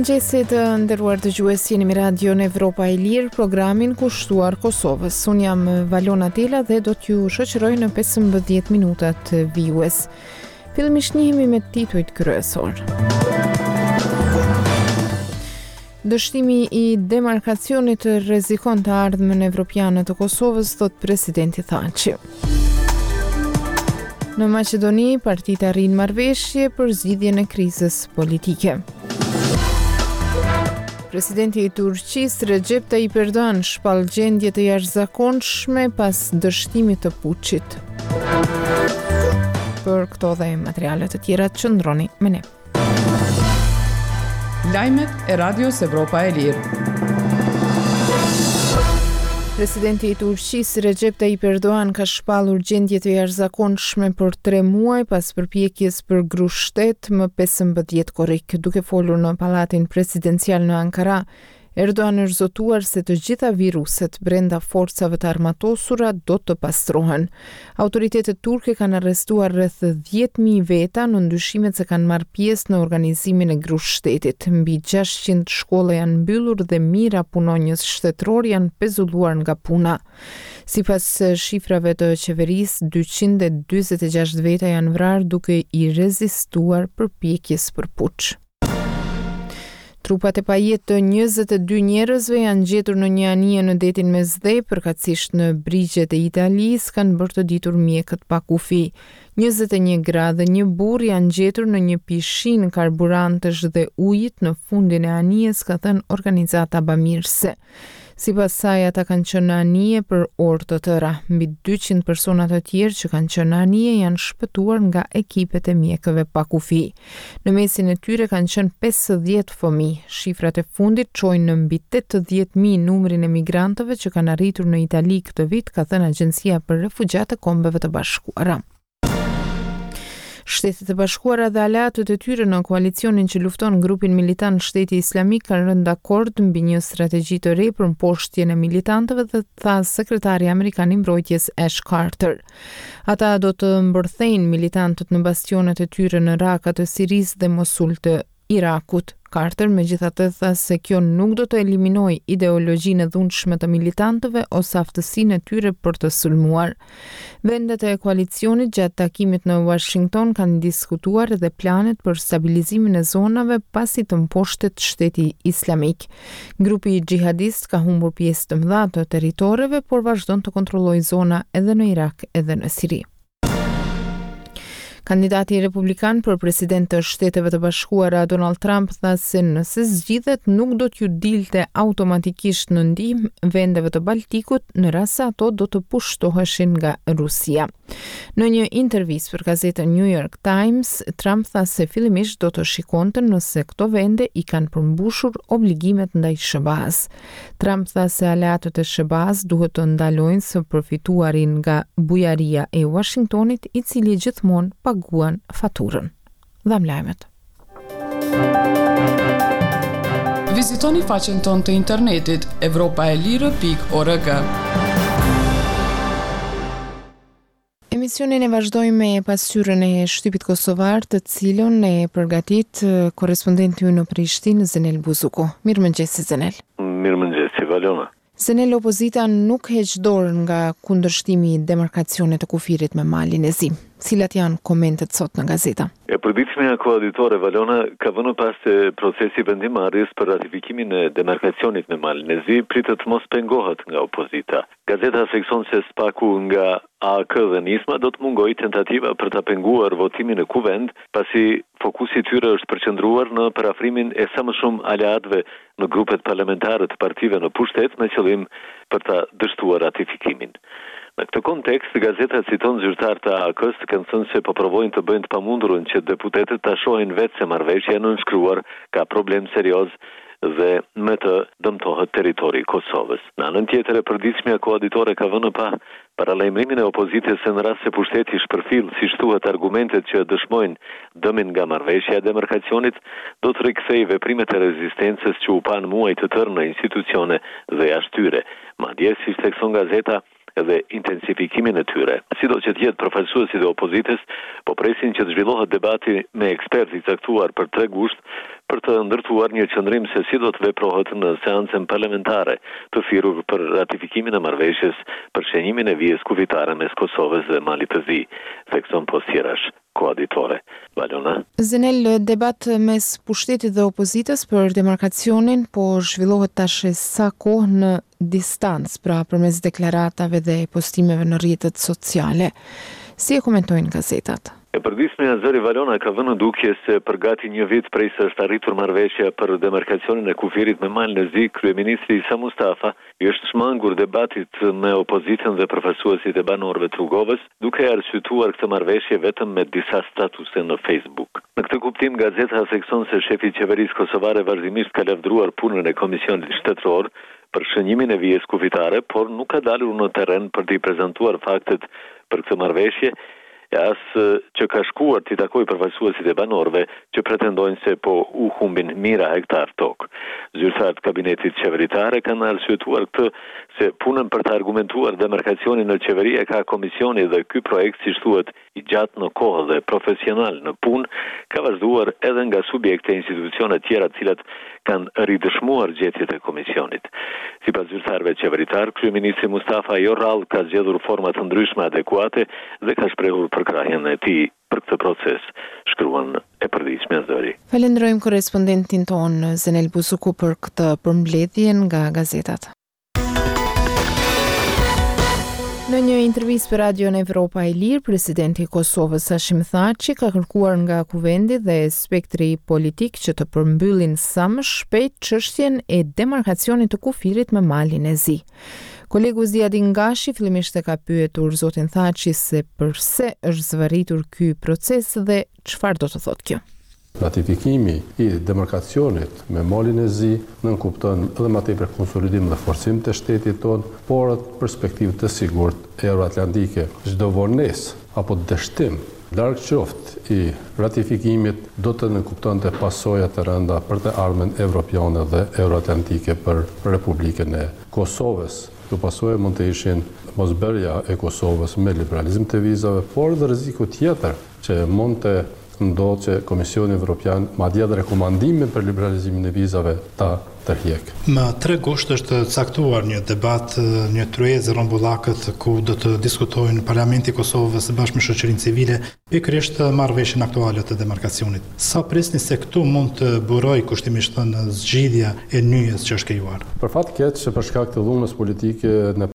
Mirëmëngjesit të nderuar dëgjues, jeni me radion Evropa e Lirë, programin kushtuar Kosovës. Unë jam Valona Tela dhe do t'ju shoqëroj në 15 minutat vijues. Fillimisht njihemi me titujt kryesor. Dështimi i demarkacionit rrezikon të ardhmen evropiane të Kosovës, thot presidenti Thaçi. Në Maqedoni, partitë arrin marrëveshje për zgjidhjen e krizës politike. Presidenti i Turqisë Recep Tayyip Erdogan shpall gjendje të jashtëzakonshme pas dështimit të puçit. Për këto dhe materiale të tjera qëndroni me ne. Lajmet e Radios Evropa e Lirë. Presidenti i Turqisë Recep Tayyip Erdogan ka shpallur gjendje të jashtëzakonshme për 3 muaj pas përpjekjes për grushtet më 15 korrik. Duke folur në Pallatin Presidencial në Ankara, Erdogan është zotuar se të gjitha viruset brenda forcave të armatosura do të pastrohen. Autoritetet turke kanë arrestuar rreth 10.000 veta në ndyshimet se kanë marrë pjesë në organizimin e grushtetit. Mbi 600 shkolla janë mbyllur dhe mijëra punonjës shtetëror janë pezulluar nga puna. Sipas shifrave të qeverisë, 246 veta janë vrarë duke i rezistuar përpjekjes për puç. Trupat e pajetë të 22 njerëzve janë gjetur në një anije në detin Mesdhe, përkatësisht në brigjet e Italisë, kanë bërë të ditur mjekët pa kufi. 21 gra dhe një burr janë gjetur në një pishinë karburantësh dhe ujit në fundin e anijes, ka thënë organizata bamirëse. Sipas saj, ata kanë qenë në anije për orë të tëra. Mbi 200 persona të tjerë që kanë qenë në anije janë shpëtuar nga ekipet e mjekëve pa kufi. Në mesin e tyre kanë qenë 50 fëmijë. Shifrat e fundit çojnë në mbi 80.000 numrin e migrantëve që kanë arritur në Itali këtë vit, ka thënë Agjencia për Refugjat e Kombeve të Bashkuara. Shtetet e Bashkuara dhe aleatët e tyre në koalicionin që lufton grupin militant Shteti Islamik kanë rënë dakord mbi një strategji të re për mposhtjen e militantëve, dhe tha sekretari amerikan i mbrojtjes Ash Carter. Ata do të mbërthejnë militantët në bastionet e tyre në Raqqa të Sirisë dhe Mosul të Irakut. Carter megjithatë tha se kjo nuk do të eliminojë ideologjinë e dhunshme të militantëve ose aftësinë e tyre për të sulmuar. Vendet e koalicionit gjatë takimit në Washington kanë diskutuar edhe planet për stabilizimin e zonave pasi të mposhtet Shteti Islamik. Grupi xhihadist ka humbur pjesë të mëdha të territoreve, por vazhdon të kontrollojë zona edhe në Irak edhe në Siri. Kandidati republikan për president të Shteteve të Bashkuara Donald Trump tha se nëse zgjidhet nuk do t'ju dilte automatikisht në ndihmë vendeve të Baltikut në rast se ato do të pushtoheshin nga Rusia. Në një intervistë për gazetën New York Times, Trump tha se fillimisht do të shikonte nëse këto vende i kanë përmbushur obligimet ndaj SBA-s. Trump tha se aleatët e SBA-s duhet të ndalojnë së përfituarin nga bujaria e Washingtonit, i cili gjithmonë paguan faturën. Dham lajmet. Vizitoni faqen tonë të internetit evropaelire.org. Emisionin e vazhdojmë me pasqyrën e shtypit kosovar, të cilën e përgatit korrespondenti ynë në Prishtinë, Zenel Buzuku. Mirëmëngjes, Zenel. Mirëmëngjes, Valona. Zenel, opozita nuk heq dorë nga kundërshtimi i demarkacionit të kufirit me malin e Zi. Cilat janë komentet sot në gazeta? Përditshmja koalitore, Valona, ka vënë pas të procesi vendimarrjes për ratifikimin e demarkacionit me malin e Zi pritet mos pengohet nga opozita. Gazeta thekson se spaku nga AK dhe Nisma do të mungoj tentativa për ta penguar votimin e kuvend, pasi fokusi i tyre është përqendruar në parafrimin e sa më shumë aleatëve në grupet parlamentare të partive në pushtet me qëllim për ta dështuar ratifikimin. Në këtë kontekst, gazeta citon zyrtar të AK-s të kanë thënë se po provojnë të bëjnë të pamundurën që deputetët ta shohin vetë se marrëveshja e nënshkruar ka problem serioz dhe me të dëmtohet territori i Kosovës. Në anën tjetër, e përditshmja koalitore ka vënë pa paralajmërimin e opozitës se në rast se pushteti shpërfill, siç thuhet, argumentet që dëshmojnë dëmin nga marrëveshja e demarkacionit, do të rikthejë veprimet e rezistencës që u pan muaj të tërë në institucione dhe jashtë tyre. Madje, siç thekson gazeta, edhe intensifikimin e tyre. Sido që t'jetë përfaqësuesit e opozitës, po presin që të zhvillohet debati me ekspertë i caktuar për 3 gusht për të ndërtuar një qëndrim se si do të veprohet në seancën parlamentare të thirrur për ratifikimin e marrëveshjes për shenjimin e vijës kufitare mes Kosovës dhe Malit të Zi, thekson Posjerash, koaditore. Valona. Zenel, debat mes pushtetit dhe opozitës për demarkacionin po zhvillohet tash sa kohë në distancë, pra përmes deklaratave dhe postimeve në rrjetet sociale. Si e komentojnë gazetat? E përdismja Zëri Valona ka vënë dukje se për gati një vit prej se është arritur marrëveshja për demarkacionin e kufirit me Malin e Zi, kryeministri Isa Mustafa i është shmangur debatit me opozitën dhe përfaqësuesit e banorëve të rrugovës, duke arsyetuar këtë marrëveshje vetëm me disa statuse në Facebook. Në këtë kuptim, gazeta thekson se shefi i qeverisë kosovare vazhdimisht ka lavdruar punën e Komisionit Shtetëror për shënjimin e vijës kufitare, por nuk ka dalur në terren për t'i prezantuar faktet për këtë marrëveshje, as që ka shkuar t'i takoj përfaqësuesit e banorëve që pretendojnë se po u humbin mijëra hektar tokë. Zyrtarët kabinetit qeveritare kanë arsyetuar këtë se punën për të argumentuar demarkacionin në qeveri e ka komisioni dhe ky projekt, siç thuhet, i gjatë në kohë dhe profesional në punë, ka vazhduar edhe nga subjekte e institucione tjera të cilat kanë ridëshmuar gjetjet e komisionit. Sipas zyrtarëve qeveritar, kryeministri Mustafa jo rrallë ka zgjedhur forma të ndryshme adekuate dhe ka shprehur përkrahjen e tij për këtë proces, shkruan e përditshmja Zëri. Falenderojmë korrespondentin ton Zenel Buzuku për këtë përmbledhje nga gazetat. Në një intervistë për Radion Evropa e Lirë, presidenti i Kosovës Hashim Thaçi ka kërkuar nga kuvendi dhe spektri politik që të përmbyllin sa më shpejt çështjen e demarkacionit të kufirit me Malin e Zi. Kolegu Ziadin Gashi fillimisht e ka pyetur zotin Thaçi se përse është zvarritur ky proces dhe çfarë do të thotë kjo. Ratifikimi i demarkacionit me Malin e Zi nënkupton edhe më tepër konsolidim dhe forcim të shtetit tonë, por atë perspektivë të sigurt euroatlantike. Çdo vonesë apo dështim larg qoftë i ratifikimit do të nënkuptonte pasoja të rënda për të ardhmen evropiane dhe euroatlantike për Republikën e Kosovës. Këto pasoje mund të ishin mosbërja e Kosovës me liberalizim të vizave, por dhe rreziku tjetër që mund të ndodhë që Komisioni Evropian madje edhe rekomandimin për liberalizimin e vizave ta tërhiq. Më 3 gusht është caktuar një debat, një tryezë rrombullakët ku do të diskutojnë Parlamenti i Kosovës bashkë me shoqërinë civile pikërisht marrëveshjen aktuale të demarkacionit. Sa presni se këtu mund të burojë kushtimisht thënë zgjidhja e nyjes që është krijuar? Për fat keq që për shkak të dhunës politike